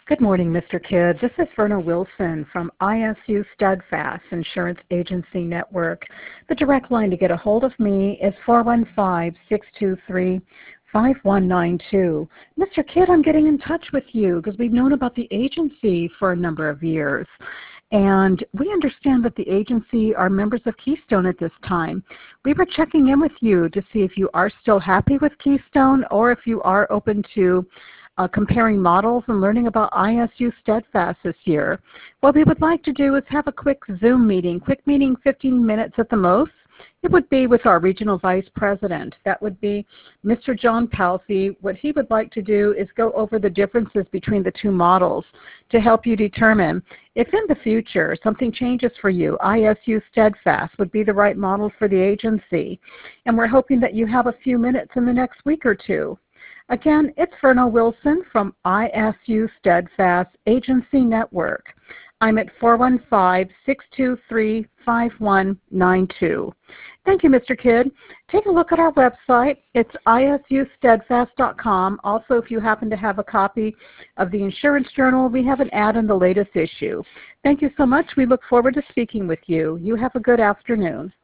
Good morning, Mr. Kidd. This is Verna Wilson from ISU Steadfast Insurance Agency Network. The direct line to get a hold of me is 415-623-5192. Mr. Kidd, I'm getting in touch with you because we've known about the agency for a number of years. And we understand that the agency are members of Keystone at this time. We were checking in with you to see if you are still happy with Keystone or if you are open to comparing models and learning about ISU Steadfast this year. What we would like to do is have a quick Zoom meeting, 15 minutes at the most. It would be with our Regional Vice President. That would be Mr. John Palsy. What he would like to do is go over the differences between the two models to help you determine if in the future something changes for you, ISU Steadfast would be the right model for the agency. And we're hoping that you have a few minutes in the next week or two. Again, it's Verna Wilson from ISU Steadfast Agency Network. I'm at 415-623-5192. Thank you, Mr. Kidd. Take a look at our website. It's isusteadfast.com. Also, if you happen to have a copy of the Insurance Journal, we have an ad in the latest issue. Thank you so much. We look forward to speaking with you. You have a good afternoon.